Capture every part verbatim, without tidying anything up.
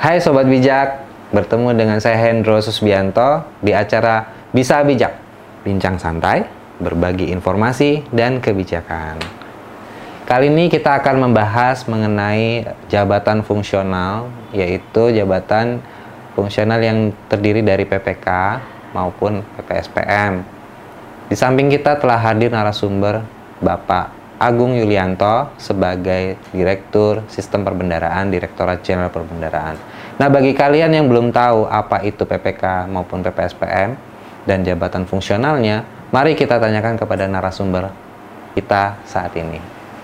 Hai Sobat Bijak, bertemu dengan saya Hendro Susbianto di acara Bisa Bijak, bincang santai, berbagi informasi dan kebijakan. Kali ini kita akan membahas mengenai jabatan fungsional, yaitu jabatan fungsional yang terdiri dari P P K maupun P P S P M. Di samping kita telah hadir narasumber Bapak Agung Yulianto sebagai Direktur Sistem Perbendaraan Direktorat Jenderal Perbendaraan. Nah, bagi kalian yang belum tahu apa itu P P K maupun P P S P M dan jabatan fungsionalnya, mari kita tanyakan kepada narasumber kita saat ini.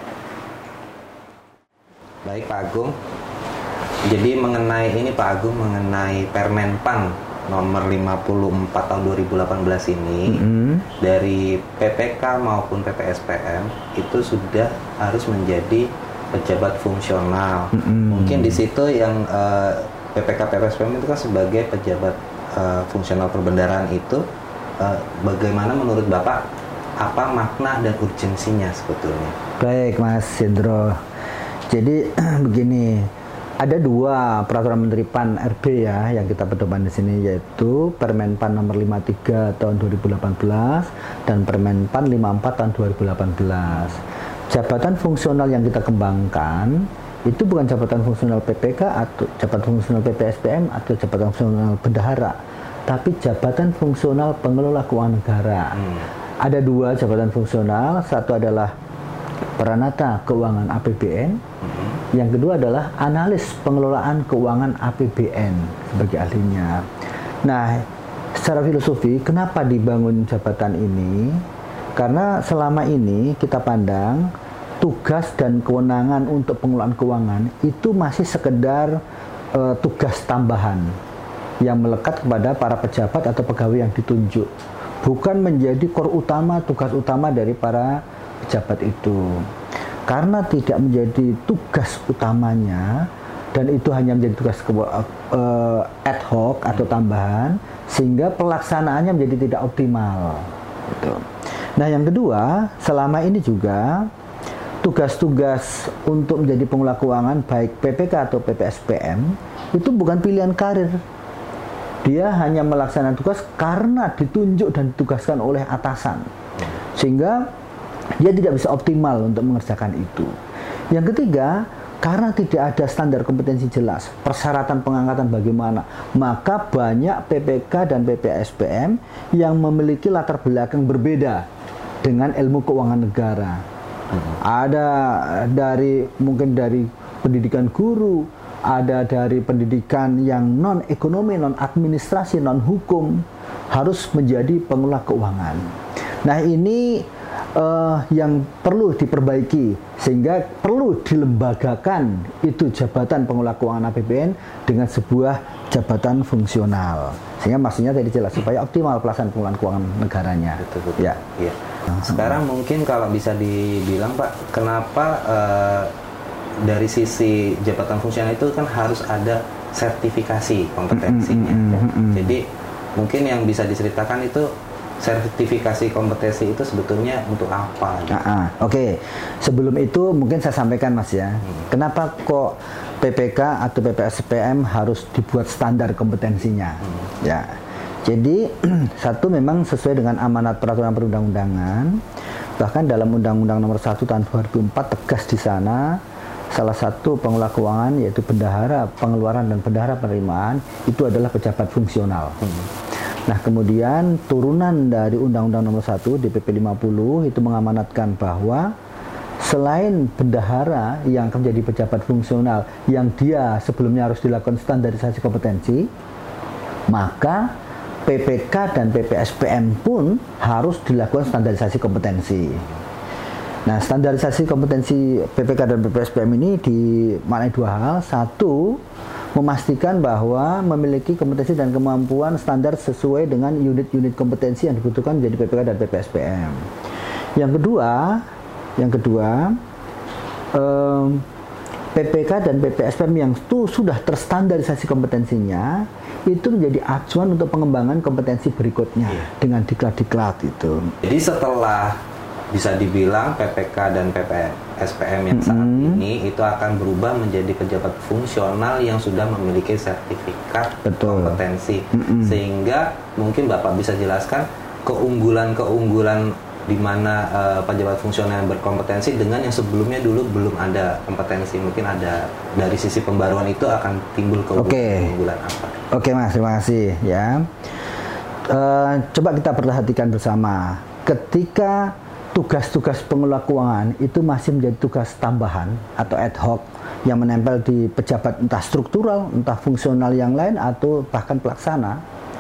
Baik Pak Agung, jadi mengenai ini Pak Agung, mengenai Permenpan nomor lima puluh empat tahun dua ribu delapan belas ini, mm-hmm. dari P P K maupun P P S P M itu sudah harus menjadi pejabat fungsional. Mm-hmm. Mungkin di situ yang uh, P P K P P S P M itu kan sebagai pejabat uh, fungsional perbendaraan itu, uh, bagaimana menurut Bapak, apa makna dan urgensinya sebetulnya? Baik Mas Hendro, jadi begini, ada dua peraturan Menteri P A N R B ya yang kita pedoman di sini, yaitu Permenpan nomor lima puluh tiga tahun dua ribu delapan belas dan Permenpan lima puluh empat tahun dua ribu delapan belas. Jabatan fungsional yang kita kembangkan itu bukan jabatan fungsional P P K atau jabatan fungsional P P S P M atau jabatan fungsional bendahara, tapi jabatan fungsional pengelola keuangan negara. Hmm. Ada dua jabatan fungsional, satu adalah Peranata Keuangan A P B N, hmm. yang kedua adalah analis pengelolaan keuangan A P B N sebagai ahlinya. Nah, secara filosofi kenapa dibangun jabatan ini? Karena selama ini kita pandang tugas dan kewenangan untuk pengelolaan keuangan itu masih sekedar uh, tugas tambahan yang melekat kepada para pejabat atau pegawai yang ditunjuk, bukan menjadi core utama, tugas utama dari para pejabat itu. Karena tidak menjadi tugas utamanya dan itu hanya menjadi tugas uh, ad hoc atau tambahan, sehingga pelaksanaannya menjadi tidak optimal gitu. Nah, yang kedua, selama ini juga tugas-tugas untuk menjadi pengelola keuangan baik P P K atau P P S P M itu bukan pilihan karir. Dia hanya melaksanakan tugas karena ditunjuk dan ditugaskan oleh atasan, sehingga dia tidak bisa optimal untuk mengerjakan itu. Yang ketiga, karena tidak ada standar kompetensi jelas, persyaratan pengangkatan bagaimana, maka banyak P P K dan P P S P M yang memiliki latar belakang berbeda dengan ilmu keuangan negara. Hmm. Ada dari mungkin dari pendidikan guru, ada dari pendidikan yang non ekonomi, non administrasi, non hukum, harus menjadi pengelola keuangan. Nah, ini uh, yang perlu diperbaiki, sehingga perlu dilembagakan itu jabatan pengelola keuangan A P B N dengan sebuah jabatan fungsional, sehingga maksudnya tadi jelas supaya optimal pelaksanaan pengelolaan keuangan negaranya. Betul, betul. Ya. Ya. Sekarang hmm. mungkin kalau bisa dibilang Pak, kenapa uh, dari sisi jabatan fungsional itu kan harus ada sertifikasi kompetensinya. Mm, mm, mm, mm. Jadi mungkin yang bisa diceritakan itu sertifikasi kompetensi itu sebetulnya untuk apa? Gitu? Ah, ah, Oke, okay. Sebelum itu mungkin saya sampaikan Mas ya, hmm. kenapa kok P P K atau P P S P M harus dibuat standar kompetensinya? Hmm. Ya, jadi satu memang sesuai dengan amanat peraturan perundang-undangan, bahkan dalam Undang-Undang Nomor satu Tahun dua ribu empat tegas di sana. Salah satu pengelola keuangan yaitu bendahara pengeluaran dan bendahara penerimaan itu adalah pejabat fungsional. Hmm. Nah, kemudian turunan dari Undang-Undang Nomor satu D P P lima puluh itu mengamanatkan bahwa selain bendahara yang akan menjadi pejabat fungsional yang dia sebelumnya harus dilakukan standarisasi kompetensi, maka P P K dan P P S P M pun harus dilakukan standarisasi kompetensi. Nah, standarisasi kompetensi P P K dan P P S P M ini dimaknai dua hal. Satu, memastikan bahwa memiliki kompetensi dan kemampuan standar sesuai dengan unit-unit kompetensi yang dibutuhkan menjadi P P K dan P P S P M. Yang kedua, yang kedua, um, P P K dan P P S P M yang itu sudah terstandarisasi kompetensinya itu menjadi acuan untuk pengembangan kompetensi berikutnya, yeah. dengan diklat-diklat itu. Jadi setelah bisa dibilang P P K dan P P S P M yang saat Mm-hmm. ini itu akan berubah menjadi pejabat fungsional yang sudah memiliki sertifikat Betul. kompetensi. Mm-hmm. Sehingga mungkin Bapak bisa jelaskan keunggulan-keunggulan di mana uh, pejabat fungsional yang berkompetensi dengan yang sebelumnya dulu belum ada kompetensi. Mungkin ada dari sisi pembaruan itu akan timbul keunggulan-keunggulan apa? Oke Mas, terima kasih ya. Uh, coba kita perhatikan bersama. Ketika tugas-tugas pengelola keuangan itu masih menjadi tugas tambahan atau ad hoc yang menempel di pejabat entah struktural, entah fungsional yang lain atau bahkan pelaksana,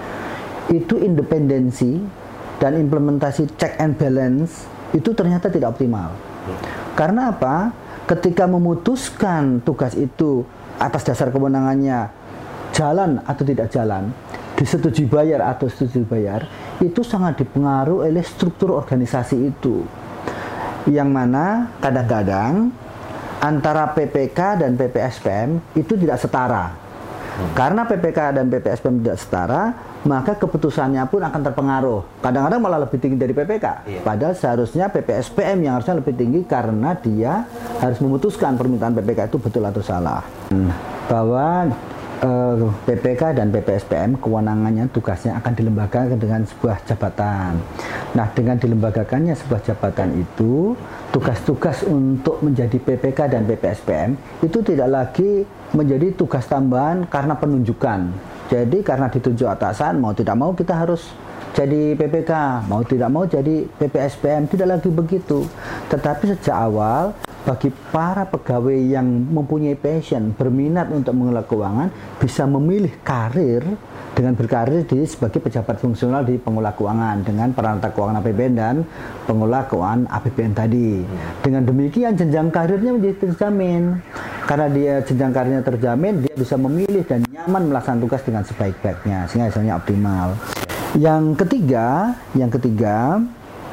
itu independensi dan implementasi check and balance itu ternyata tidak optimal. Karena apa? Ketika memutuskan tugas itu atas dasar kewenangannya jalan atau tidak jalan, disetujui bayar atau setujui bayar, itu sangat dipengaruhi oleh struktur organisasi itu. Yang mana kadang-kadang antara P P K dan P P S P M itu tidak setara. Karena P P K dan P P S P M tidak setara, maka keputusannya pun akan terpengaruh. Kadang-kadang malah lebih tinggi dari P P K. Iya. Padahal seharusnya P P S P M yang harusnya lebih tinggi karena dia harus memutuskan permintaan P P K itu betul atau salah. Hmm. Bahwa Uh, P P K dan P P S P M kewenangannya, tugasnya akan dilembagakan dengan sebuah jabatan. Nah, dengan dilembagakannya sebuah jabatan itu, tugas-tugas untuk menjadi P P K dan P P S P M itu tidak lagi menjadi tugas tambahan karena penunjukan. Jadi karena ditunjuk atasan, mau tidak mau kita harus jadi P P K, mau tidak mau jadi P P S P M, tidak lagi begitu. Tetapi sejak awal, bagi para pegawai yang mempunyai passion, berminat untuk mengelola keuangan, bisa memilih karir dengan berkarir di sebagai pejabat fungsional di pengelola keuangan dengan peranata keuangan A P B N dan pengelola keuangan A P B N tadi. Dengan demikian jenjang karirnya menjadi terjamin. Karena dia jenjang karirnya terjamin, dia bisa memilih dan nyaman melaksanakan tugas dengan sebaik-baiknya sehingga hasilnya optimal. Yang ketiga, yang ketiga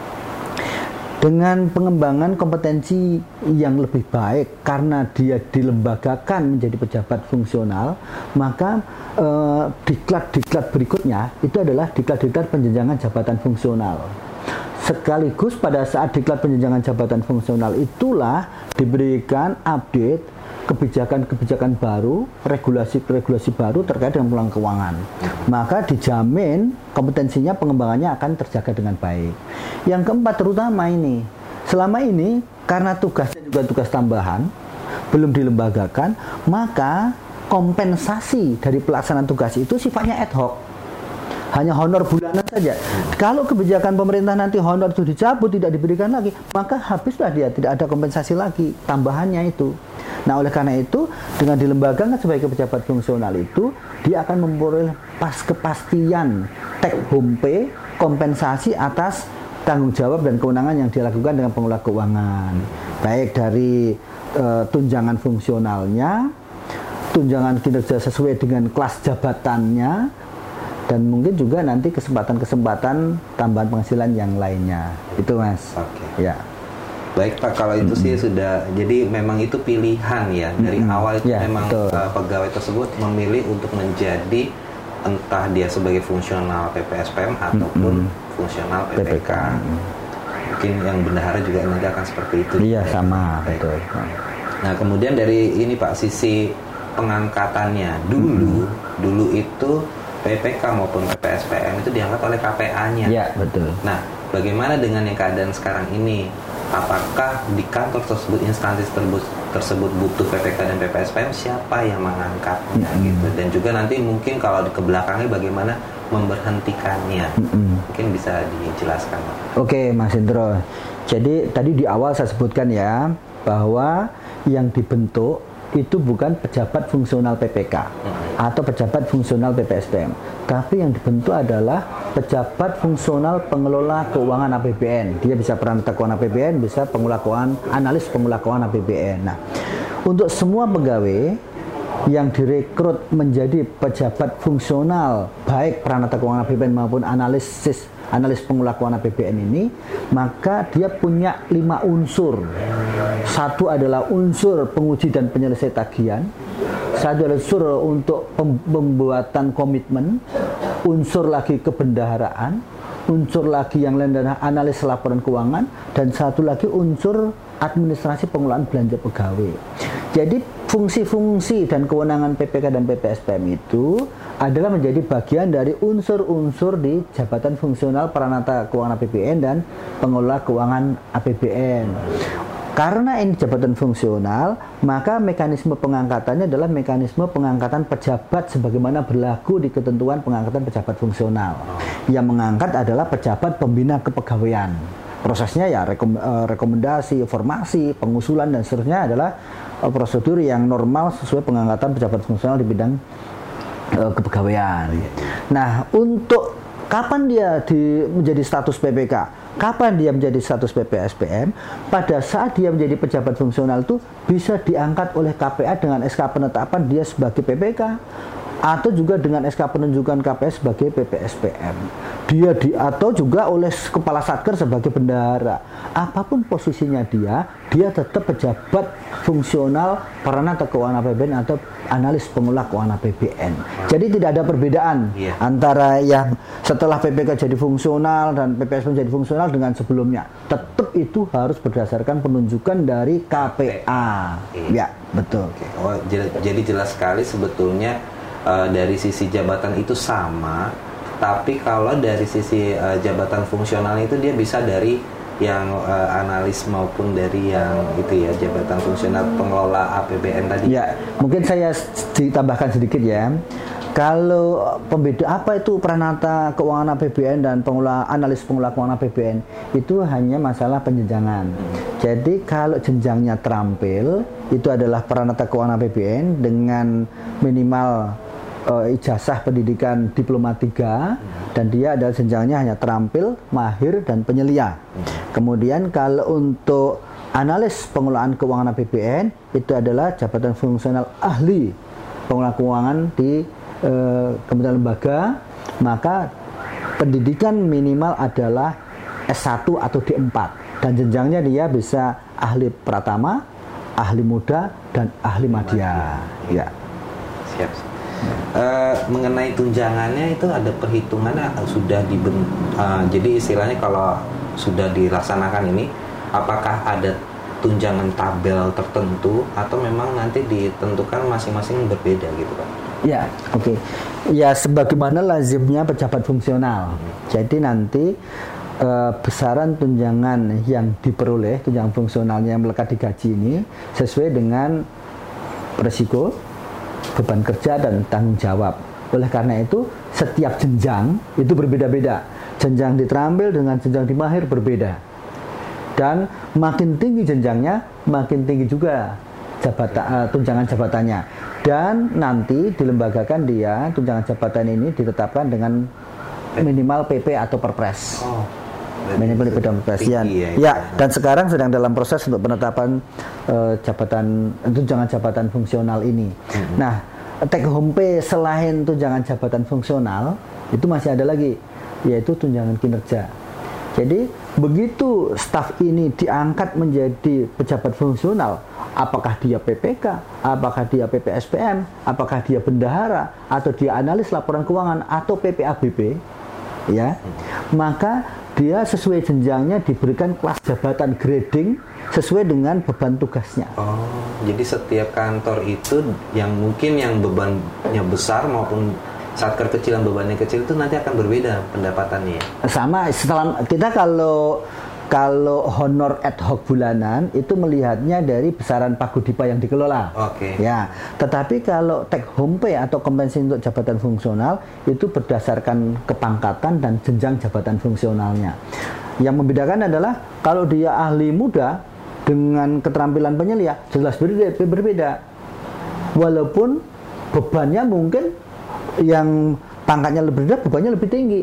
dengan pengembangan kompetensi yang lebih baik karena dia dilembagakan menjadi pejabat fungsional, maka eh, diklat-diklat berikutnya itu adalah diklat-diklat penjenjangan jabatan fungsional. Sekaligus pada saat diklat penjenjangan jabatan fungsional itulah diberikan update kebijakan-kebijakan baru, regulasi-regulasi baru terkait dengan pengelolaan keuangan. Maka dijamin kompetensinya, pengembangannya akan terjaga dengan baik. Yang keempat terutama ini, selama ini karena tugasnya juga tugas tambahan, belum dilembagakan, maka kompensasi dari pelaksanaan tugas itu sifatnya ad hoc. Hanya honor bulanan saja. Kalau kebijakan pemerintah nanti honor itu dicabut, tidak diberikan lagi, maka habislah dia, tidak ada kompensasi lagi tambahannya itu. Nah, oleh karena itu, dengan dilembagakan sebagai pejabat fungsional itu, dia akan memperoleh pas kepastian take home pay, kompensasi atas tanggung jawab dan kewenangan yang dia lakukan dengan pengelola keuangan. Baik dari uh, tunjangan fungsionalnya, tunjangan kinerja sesuai dengan kelas jabatannya, dan mungkin juga nanti kesempatan-kesempatan tambahan penghasilan yang lainnya. Itu Mas. Oke. Ya. Baik Pak, kalau itu sih Mm-hmm. sudah, jadi memang itu pilihan ya dari Mm-hmm. awal itu Ya, memang uh, pegawai tersebut memilih untuk menjadi entah dia sebagai fungsional P P S P M ataupun Mm-hmm. fungsional P P K. P P K. Mungkin yang bendahara juga nanti akan seperti itu. Iya, sama. Baik. Betul. Nah, kemudian dari ini Pak, sisi pengangkatannya dulu, mm-hmm. dulu itu P P K maupun P P S P M itu diangkat oleh K P A-nya. Iya, betul. Nah, bagaimana dengan yang keadaan sekarang ini? Apakah di kantor tersebut, instansi tersebut, tersebut butuh P P K dan P P S P M, siapa yang mengangkatnya mm-hmm. gitu? Dan juga nanti mungkin kalau ke belakangnya bagaimana memberhentikannya, mm-hmm. mungkin bisa dijelaskan. Oke, Mas Indro. Jadi tadi di awal saya sebutkan ya bahwa yang dibentuk itu bukan pejabat fungsional P P K hmm. atau pejabat fungsional P P S P M, tapi yang dibentuk adalah pejabat fungsional pengelola keuangan A P B N. Dia bisa peranata keuangan A P B N, bisa pengelola keuangan, analis pengelola keuangan A P B N. Nah, untuk semua pegawai yang direkrut menjadi pejabat fungsional baik peranata keuangan A P B N maupun analisis analis pengelola keuangan A P B N ini, maka dia punya lima unsur. Satu adalah unsur penguji dan penyelesai tagihan, satu adalah unsur untuk pembuatan komitmen, unsur lagi kebendaharaan, unsur lagi yang lain adalah analis laporan keuangan, dan satu lagi unsur administrasi pengelolaan belanja pegawai. Jadi fungsi-fungsi dan kewenangan P P K dan P P S P M itu adalah menjadi bagian dari unsur-unsur di jabatan fungsional peranata keuangan A P B N dan pengelola keuangan A P B N. Karena ini jabatan fungsional, maka mekanisme pengangkatannya adalah mekanisme pengangkatan pejabat sebagaimana berlaku di ketentuan pengangkatan pejabat fungsional. Yang mengangkat adalah pejabat pembina kepegawaian. Prosesnya ya rekom, rekomendasi, informasi, pengusulan dan seterusnya adalah prosedur yang normal sesuai pengangkatan pejabat fungsional di bidang uh, kepegawaian. Nah, untuk kapan dia di, menjadi status P P K? Kapan dia menjadi status P P S P M? Pada saat dia menjadi pejabat fungsional itu bisa diangkat oleh K P A dengan S K penetapan dia sebagai P P K, atau juga dengan S K penunjukan K P S sebagai P P S P M. Dia di atau juga oleh kepala satker sebagai bendahara. Apapun posisinya dia, dia tetap pejabat fungsional peranata keuangan A P B N atau analis pengelola keuangan A P B N. Jadi tidak ada perbedaan yeah. antara yang setelah P P K jadi fungsional dan P P S P M jadi fungsional dengan sebelumnya. Tetap itu harus berdasarkan penunjukan dari K P A. Okay. Ya, betul. Okay. Oh, jadi jelas sekali sebetulnya uh, dari sisi jabatan itu sama, tapi kalau dari sisi uh, jabatan fungsional itu dia bisa dari yang uh, analis maupun dari yang itu ya jabatan fungsional pengelola A P B N tadi. Ya, mungkin saya ditambahkan sedikit ya. Kalau pembeda apa itu peranata keuangan A P B N dan pengelola analis pengelola keuangan A P B N itu hanya masalah penjenjangan. Hmm. Jadi kalau jenjangnya terampil itu adalah peranata keuangan A P B N dengan minimal uh, ijazah pendidikan diploma tiga hmm. dan dia adalah jenjangnya hanya terampil, mahir dan penyelia. Hmm. Kemudian kalau untuk analis pengelolaan keuangan A P B N itu adalah jabatan fungsional ahli pengelolaan keuangan di eh, kementerian lembaga, maka pendidikan minimal adalah S satu atau D empat dan jenjangnya dia bisa ahli pratama, ahli muda dan ahli madya. Ya. Siap. Uh, mengenai tunjangannya itu ada perhitungannya sudah diben uh, jadi istilahnya kalau sudah dilaksanakan ini apakah ada tunjangan tabel tertentu atau memang nanti ditentukan masing-masing berbeda gitu Pak? Ya, oke. Okay. Ya sebagaimana lazimnya pejabat fungsional. Hmm. Jadi nanti uh, besaran tunjangan yang diperoleh, tunjangan fungsionalnya yang melekat di gaji ini sesuai dengan resiko, beban kerja dan tanggung jawab. Oleh karena itu setiap jenjang itu berbeda-beda. Jenjang di terampil dengan jenjang di mahir berbeda. Dan makin tinggi jenjangnya, makin tinggi juga jabatan uh, tunjangan jabatannya. Dan nanti dilembagakan dia tunjangan jabatan ini ditetapkan dengan minimal P P atau Perpres. Oh. Minimal P P dan Perpres. Ya, ya, dan sekarang sedang dalam proses untuk penetapan uh, jabatan tunjangan jabatan fungsional ini. Hmm. Nah, take home pay selain tunjangan jabatan fungsional itu masih ada lagi, yaitu tunjangan kinerja. Jadi begitu staf ini diangkat menjadi pejabat fungsional, apakah dia P P K, apakah dia P P S P M, apakah dia bendahara, atau dia analis laporan keuangan atau P P A B P, ya, maka dia sesuai jenjangnya diberikan kelas jabatan grading sesuai dengan beban tugasnya. Oh, jadi setiap kantor itu yang mungkin yang bebannya besar maupun satker kecil yang bebannya kecil itu nanti akan berbeda pendapatannya. Sama, setelah kita kalau kalau honor ad hoc bulanan itu melihatnya dari besaran paguyudipa yang dikelola. Oke. Okay. Ya, tetapi kalau take home pay atau kompensasi untuk jabatan fungsional itu berdasarkan kepangkatan dan jenjang jabatan fungsionalnya. Yang membedakan adalah kalau dia ahli muda dengan keterampilan penyelia jelas berbeda. berbeda. Walaupun bebannya mungkin yang pangkatnya lebih rendah, bebannya lebih tinggi.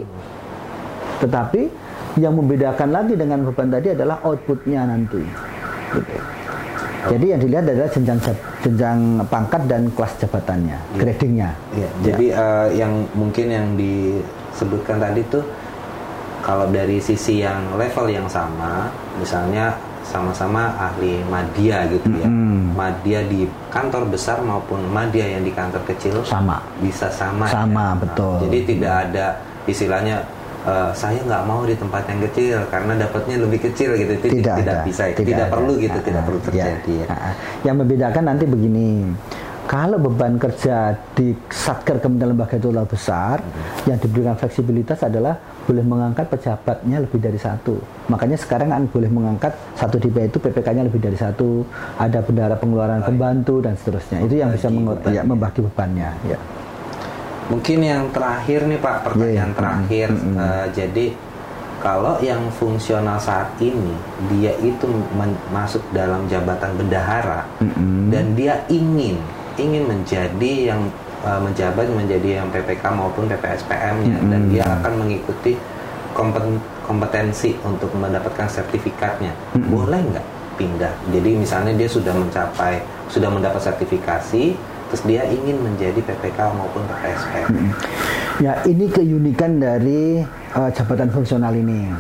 Tetapi yang membedakan lagi dengan beban tadi adalah outputnya nanti. Gitu. Jadi yang dilihat adalah jenjang jenjang pangkat dan kelas jabatannya, ya. Gradingnya. Ya. Jadi ya. Uh, yang mungkin yang disebutkan tadi tuh kalau dari sisi yang level yang sama, misalnya sama-sama ahli madya gitu ya. Mm-hmm. Madya di kantor besar maupun madya yang di kantor kecil sama. Bisa sama. Sama, ya? betul. Nah, jadi tidak ada istilahnya uh, saya nggak mau di tempat yang kecil karena dapatnya lebih kecil gitu. Itu tidak, tidak bisa, tidak, tidak perlu gitu, uh, tidak perlu terjadi. Ya. Ya. Uh, yang membedakan nanti begini. Kalau beban kerja di Satker Kementerian Lembaga itu terlalu besar, hmm. yang diberikan fleksibilitas adalah boleh mengangkat pejabatnya lebih dari satu. Makanya sekarang kan boleh mengangkat satu D P itu P P K-nya lebih dari satu, ada bendahara pengeluaran oh, pembantu dan seterusnya. Itu yang bisa meng- ya, membagi bebannya. Ya. Mungkin yang terakhir nih Pak, pertanyaan yeah, yeah. terakhir. Mm-hmm. Uh, jadi kalau yang fungsional saat ini dia itu men- masuk dalam jabatan bendahara mm-hmm. dan dia ingin ingin menjadi yang uh, menjabat menjadi yang P P K maupun P P S P M-nya mm-hmm. dan dia akan mengikuti kompeten- kompetensi untuk mendapatkan sertifikatnya, mm-hmm. boleh nggak pindah? Jadi misalnya dia sudah mencapai sudah mendapat sertifikasi, terus dia ingin menjadi P P K maupun P P S P M. Mm-hmm. Ya, ini keunikan dari uh, jabatan fungsional ini.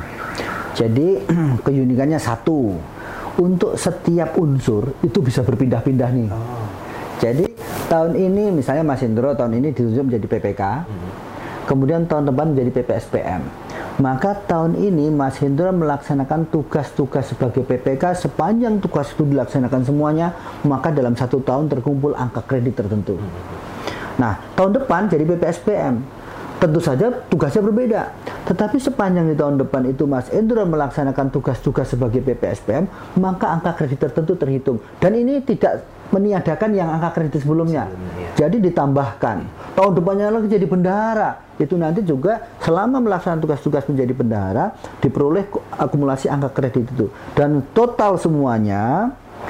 Jadi keunikannya satu, untuk setiap unsur itu bisa berpindah-pindah nih. Oh. Jadi tahun ini misalnya Mas Hendro tahun ini ditunjuk menjadi P P K, hmm. kemudian tahun depan menjadi P P S P M. Maka tahun ini Mas Hendro melaksanakan tugas-tugas sebagai P P K, sepanjang tugas itu dilaksanakan semuanya, maka dalam satu tahun terkumpul angka kredit tertentu. Hmm. Nah, tahun depan jadi P P S P M. Tentu saja tugasnya berbeda. Tetapi sepanjang di tahun depan itu Mas Hendro melaksanakan tugas-tugas sebagai P P S P M, maka angka kredit tertentu terhitung. Dan ini tidak meniadakan yang angka kredit sebelumnya. sebelumnya ya. Jadi ditambahkan. Tahun depannya lagi jadi bendahara. Itu nanti juga selama melaksanakan tugas-tugas menjadi bendahara diperoleh akumulasi angka kredit itu. Dan total semuanya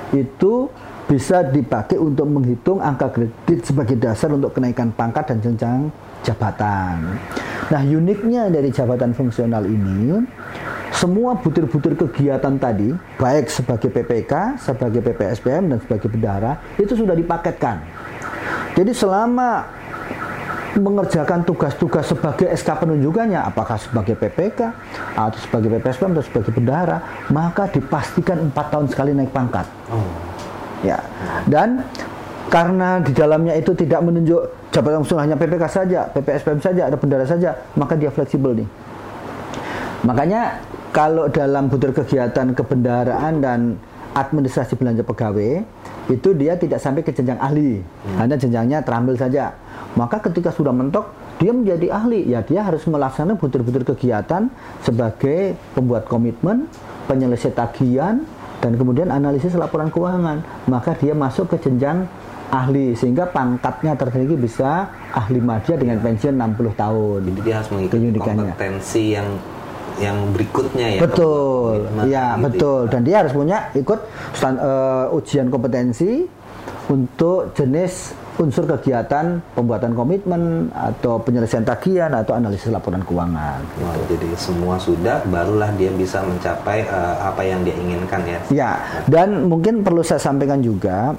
itu bisa dipakai untuk menghitung angka kredit sebagai dasar untuk kenaikan pangkat dan jenjang jabatan. Nah, uniknya dari jabatan fungsional ini, semua butir-butir kegiatan tadi, baik sebagai P P K, sebagai P P S P M, dan sebagai bendahara, itu sudah dipaketkan. Jadi selama mengerjakan tugas-tugas sebagai S K penunjukannya, apakah sebagai P P K, atau sebagai P P S P M, atau sebagai bendahara, maka dipastikan empat tahun sekali naik pangkat. Oh. Ya, dan karena di dalamnya itu tidak menunjuk jabatan fungsional hanya P P K saja, P P S P M saja, ada bendahara saja, maka dia fleksibel nih. Makanya kalau dalam butir kegiatan kebendaharaan dan administrasi belanja pegawai itu dia tidak sampai ke jenjang ahli, hmm. hanya jenjangnya terambil saja. Maka ketika sudah mentok, dia menjadi ahli, ya dia harus melaksanakan butir-butir kegiatan sebagai pembuat komitmen, penyelesai tagihan, dan kemudian analisis laporan keuangan. Maka dia masuk ke jenjang ahli, sehingga pangkatnya tertinggi bisa ahli madya dengan pensiun enam puluh tahun. Jadi dia harus mengikuti kompetensi yang yang berikutnya ya. Betul, ya gitu betul. Ya. Dan dia harus punya ikut stand, uh, ujian kompetensi untuk jenis unsur kegiatan pembuatan komitmen atau penyelesaian tagihan atau analisis laporan keuangan. Gitu. Wow, jadi semua sudah, barulah dia bisa mencapai uh, apa yang dia inginkan ya. Ya, dan mungkin perlu saya sampaikan juga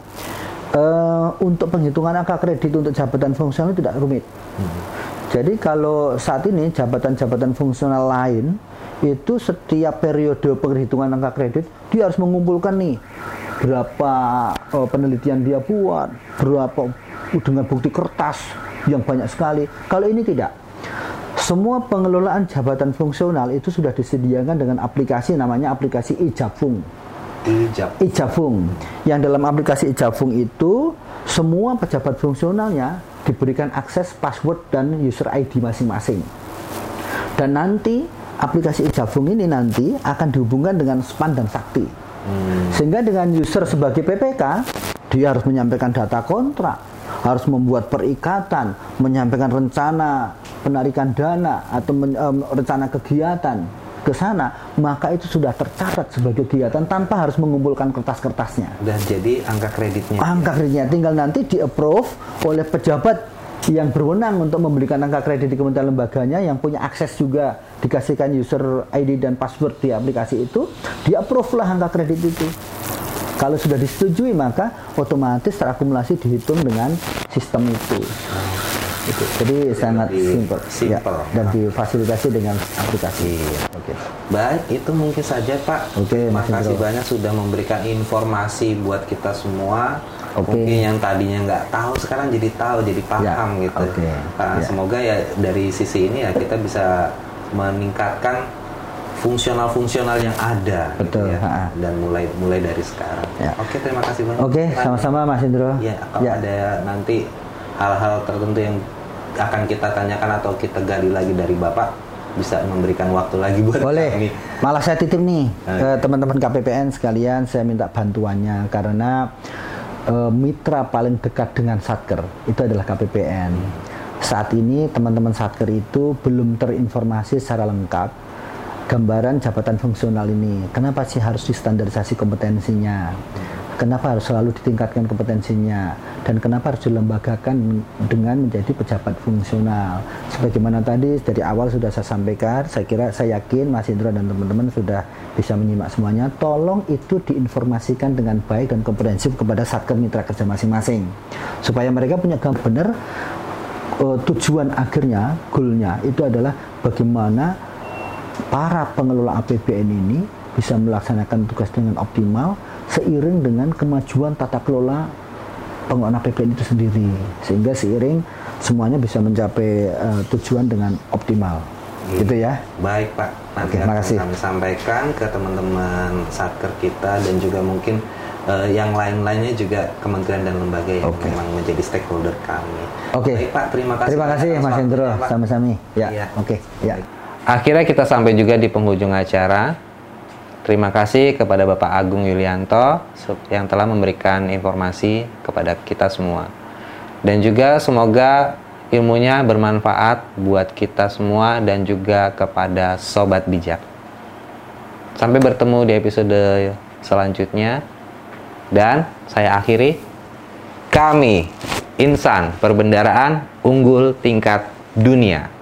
uh, untuk penghitungan angka kredit untuk jabatan fungsional tidak rumit. Hmm. Jadi kalau saat ini jabatan-jabatan fungsional lain itu setiap periode penghitungan angka kredit dia harus mengumpulkan nih berapa oh, penelitian dia buat, berapa dengan bukti kertas yang banyak sekali. Kalau ini tidak. Semua pengelolaan jabatan fungsional itu sudah disediakan dengan aplikasi namanya aplikasi Ijafung. Ijafung. Yang dalam aplikasi Ijafung itu semua pejabat fungsionalnya diberikan akses password dan user I D masing-masing. Dan nanti aplikasi Ijafung ini nanti akan dihubungkan dengan SPAN dan Sakti. Hmm. Sehingga dengan user sebagai P P K, dia harus menyampaikan data kontrak, harus membuat perikatan, menyampaikan rencana penarikan dana atau men, um, rencana kegiatan ke sana, maka itu sudah tercatat sebagai kegiatan tanpa harus mengumpulkan kertas-kertasnya. Dan jadi angka kreditnya. Angka kreditnya tinggal nanti di-approve oleh pejabat yang berwenang untuk memberikan angka kredit di kementerian lembaganya, yang punya akses juga dikasihkan user I D dan password di aplikasi itu, di-approve lah angka kredit itu. Kalau sudah disetujui, maka otomatis terakumulasi dihitung dengan sistem itu. Itu. Jadi, Jadi sangat simple, simple. Ya, dan difasilitasi dengan aplikasi. Oke. Okay. Baik, itu mungkin saja Pak. Oke. Okay, Terima kasih banyak sudah memberikan informasi buat kita semua. Okay. Mungkin yang tadinya nggak tahu sekarang jadi tahu, jadi paham ya, gitu. Okay. Nah, ya. Semoga ya dari sisi ini ya kita bisa meningkatkan fungsional-fungsional yang ada. Betul. Gitu ya. Dan mulai mulai dari sekarang. Ya. Oke, terima kasih banyak. Oke, sama-sama Mas Indro. Ya, kalau Ya. ada nanti hal-hal tertentu yang akan kita tanyakan atau kita gali lagi dari Bapak, bisa memberikan waktu lagi buat Boleh. kami. Malah saya titip nih Oke. ke teman-teman K P P N sekalian, saya minta bantuannya karena eh, mitra paling dekat dengan Satker itu adalah K P P N. Saat ini teman-teman Satker itu belum terinformasi secara lengkap gambaran jabatan fungsional ini. Kenapa sih harus distandarisasi kompetensinya? Kenapa harus selalu ditingkatkan kompetensinya? Dan kenapa harus dilembagakan dengan menjadi pejabat fungsional? Sebagaimana tadi dari awal sudah saya sampaikan, saya kira saya yakin Mas Indro dan teman-teman sudah bisa menyimak semuanya. Tolong itu diinformasikan dengan baik dan komprehensif kepada Satker mitra kerja masing-masing, supaya mereka punya gambar benar uh, tujuan akhirnya, goalnya itu adalah bagaimana para pengelola A P B N ini bisa melaksanakan tugas dengan optimal seiring dengan kemajuan tata kelola pengelolaan A P B N itu sendiri, sehingga seiring semuanya bisa mencapai uh, tujuan dengan optimal. Hmm. Gitu ya. Baik Pak, nanti Oke, akan makasih. kami sampaikan ke teman-teman Satker kita dan juga mungkin uh, yang lain-lainnya juga kementerian dan lembaga yang Oke. memang menjadi stakeholder kami. Oke. Baik Pak, terima kasih. Terima kasih atas Mas waktunya, Indro, Pak. sama-sama. Ya. Iya. Oke, ya. Baik. Akhirnya kita sampai juga di penghujung acara. Terima kasih kepada Bapak Agung Yulianto yang telah memberikan informasi kepada kita semua. Dan juga semoga ilmunya bermanfaat buat kita semua dan juga kepada Sobat Bijak. Sampai bertemu di episode selanjutnya. Dan saya akhiri, kami Insan Perbendaraan Unggul Tingkat Dunia.